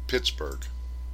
Pittsburgh.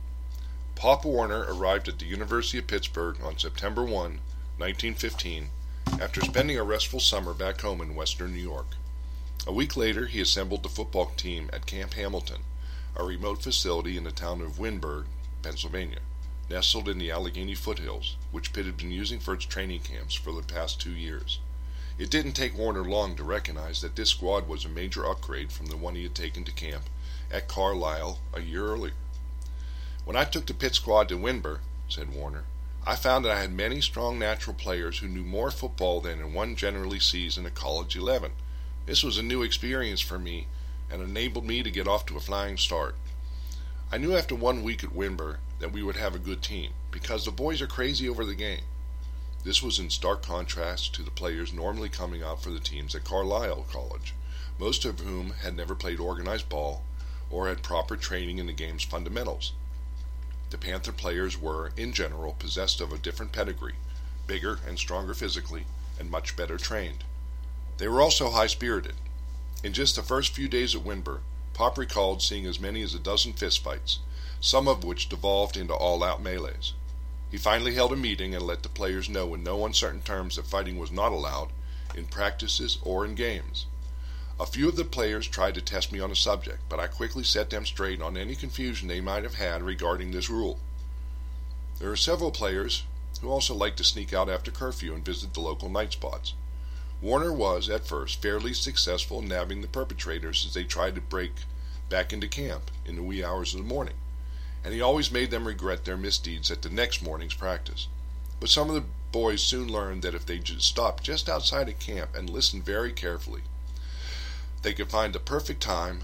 Pop Warner arrived at the University of Pittsburgh on September 1, 1915, after spending a restful summer back home in western New York. A week later, he assembled the football team at Camp Hamilton, a remote facility in the town of Wynberg, Pennsylvania, nestled in the Allegheny foothills, which Pitt had been using for its training camps for the past 2 years. It didn't take Warner long to recognize that this squad was a major upgrade from the one he had taken to camp at Carlisle a year earlier. "When I took the Pitt squad to Wynberg," said Warner, "I found that I had many strong natural players who knew more football than one generally sees in a college 11. This was a new experience for me and enabled me to get off to a flying start. I knew after 1 week at Wynberg that we would have a good team, because the boys are crazy over the game." This was in stark contrast to the players normally coming out for the teams at Carlisle College, most of whom had never played organized ball or had proper training in the game's fundamentals. The Panther players were, in general, possessed of a different pedigree, bigger and stronger physically, and much better trained. They were also high-spirited. In just the first few days at Wynberg, Pop recalled seeing as many as a dozen fistfights, some of which devolved into all-out melees. He finally held a meeting and let the players know in no uncertain terms that fighting was not allowed, in practices or in games. A few of the players tried to test me on the subject, but I quickly set them straight on any confusion they might have had regarding this rule. There are several players who also liked to sneak out after curfew and visit the local night spots. Warner was, at first, fairly successful in nabbing the perpetrators as they tried to break back into camp in the wee hours of the morning, and he always made them regret their misdeeds at the next morning's practice. But some of the boys soon learned that if they stopped just outside of camp and listened very carefully, they could find the perfect time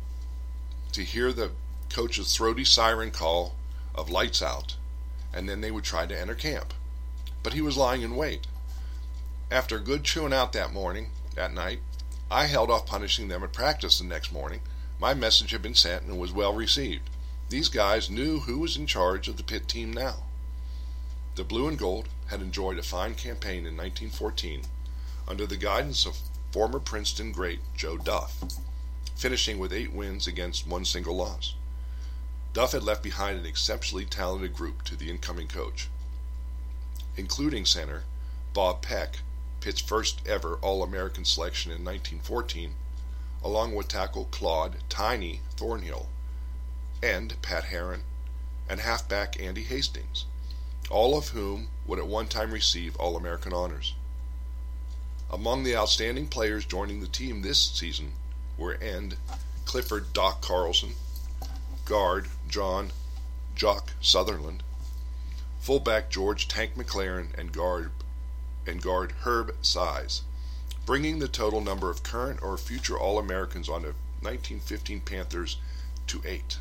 to hear the coach's throaty siren call of "lights out," and then they would try to enter camp. But he was lying in wait. After a good chewing out that night, I held off punishing them at practice the next morning. My message had been sent and was well received. These guys knew who was in charge of the Pitt team now. The Blue and Gold had enjoyed a fine campaign in 1914 under the guidance of former Princeton great Joe Duff, finishing with 8 wins against 1 single loss. Duff had left behind an exceptionally talented group to the incoming coach, including center Bob Peck, Pitt's first ever All-American selection in 1914, along with tackle Claude "Tiny" Thornhill, end Pat Herron, and halfback Andy Hastings, all of whom would at one time receive All-American honors. Among the outstanding players joining the team this season were end Clifford "Doc" Carlson, guard John "Jock" Sutherland, fullback George "Tank" McLaren, and guard Herb Size, bringing the total number of current or future All-Americans on the 1915 Panthers to 8.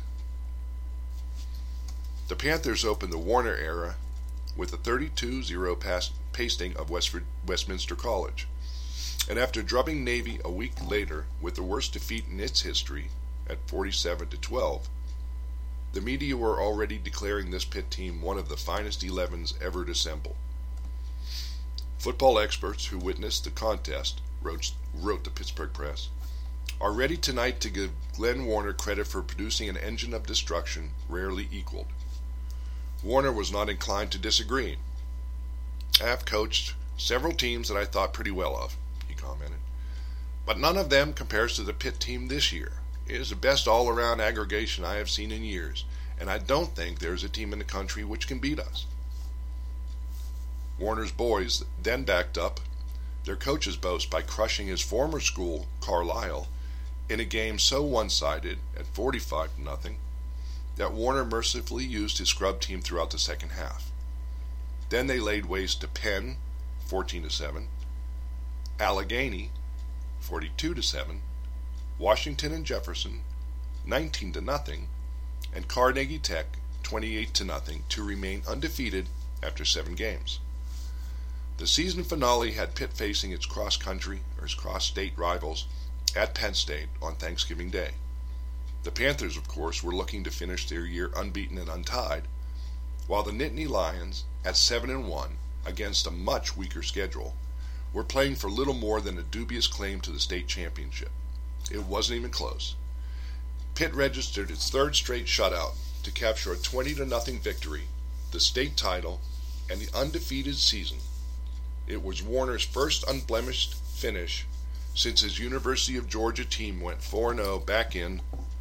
The Panthers opened the Warner era with a 32-0 pasting of Westminster College, and after drubbing Navy a week later with the worst defeat in its history at 47-12, the media were already declaring this Pitt team one of the finest 11s ever assembled. Football experts who witnessed the contest, wrote the Pittsburgh Press, are ready tonight to give Glenn Warner credit for producing an engine of destruction rarely equaled. Warner was not inclined to disagree. "I have coached several teams that I thought pretty well of," he commented, "but none of them compares to the Pitt team this year. It is the best all-around aggregation I have seen in years, and I don't think there is a team in the country which can beat us." Warner's boys then backed up their coach's boast by crushing his former school, Carlisle, in a game so one-sided at 45-0 that Warner mercifully used his scrub team throughout the second half. Then they laid waste to Penn, 14-7, Allegheny, 42-7, Washington and Jefferson, 19-0, and Carnegie Tech, 28-0, to remain undefeated after 7 games. The season finale had Pitt facing its cross-state rivals at Penn State on Thanksgiving Day. The Panthers, of course, were looking to finish their year unbeaten and untied, while the Nittany Lions, at 7-1 against a much weaker schedule, were playing for little more than a dubious claim to the state championship. It wasn't even close. Pitt registered its third straight shutout to capture a 20-0 victory, the state title, and the undefeated season. It was Warner's first unblemished finish since his University of Georgia team went 4-0 back in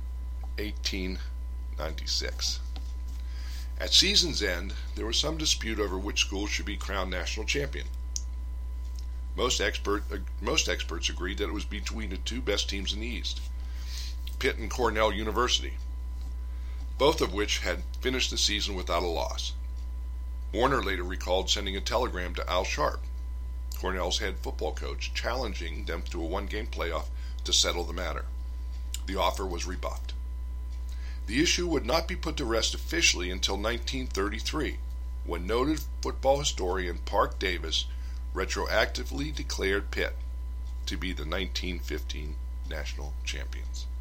1896. At season's end, there was some dispute over which school should be crowned national champion. Most experts agreed that it was between the two best teams in the East, Pitt and Cornell University, both of which had finished the season without a loss. Warner later recalled sending a telegram to Al Sharp, Cornell's head football coach, challenging them to a one-game playoff to settle the matter. The offer was rebuffed. The issue would not be put to rest officially until 1933, when noted football historian Park Davis retroactively declared Pitt to be the 1915 national champions.